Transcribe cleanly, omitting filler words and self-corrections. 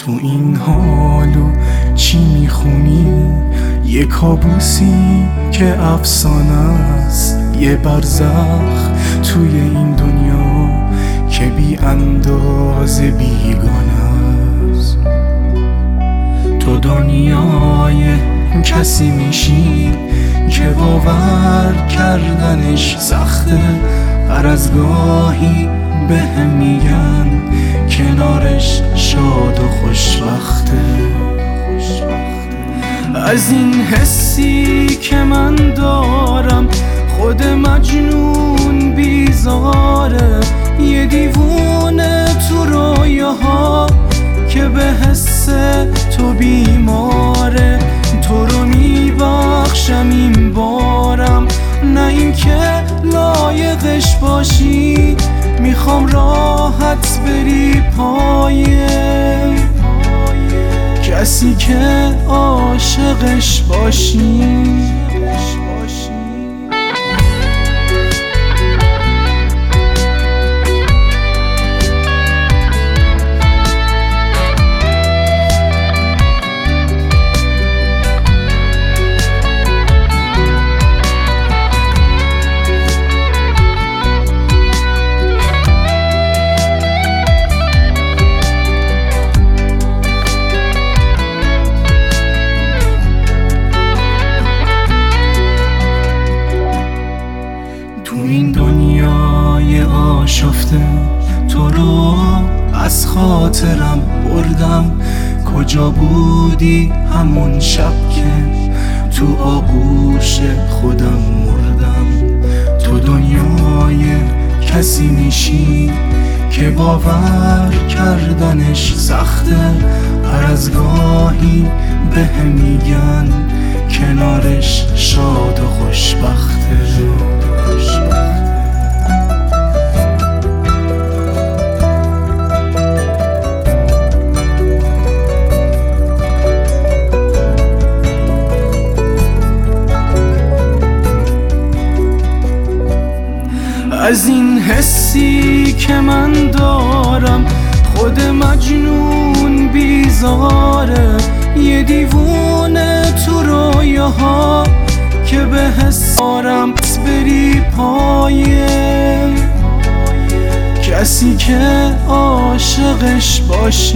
تو این حالو چی میخونی؟ یه کابوسی که افسانه است، یه برزخ توی این دنیا که بی اندازه بیگانه است. تو دنیای کسی میشی که باور کردنش سخته، هر از گاهی بهم میگن کنارش شاد و خوشبخته. از این حسی که من دارم خود مجنون بیزاره، یه دیوونه تو رویاها که به حس تو بیماره. تو رو میبخشم این بارم، نه این که لایقش باشی، میخوام راحت بری پایه کسی که عاشقش باشی. تو این دنیای آشفته تو رو از خاطرم بردم. کجا بودی همون شب که تو آغوش خودم مردم؟ تو دنیای کسی میشی که باور کردنش سخته، هر از گاهی بهم میگن کنارش شاد و خوشبخته. از این حسی که من دارم خود مجنون بیزاره، یه دیوونه تو رویاها که به حس دارم بری پایه کسی که عاشقش باشی.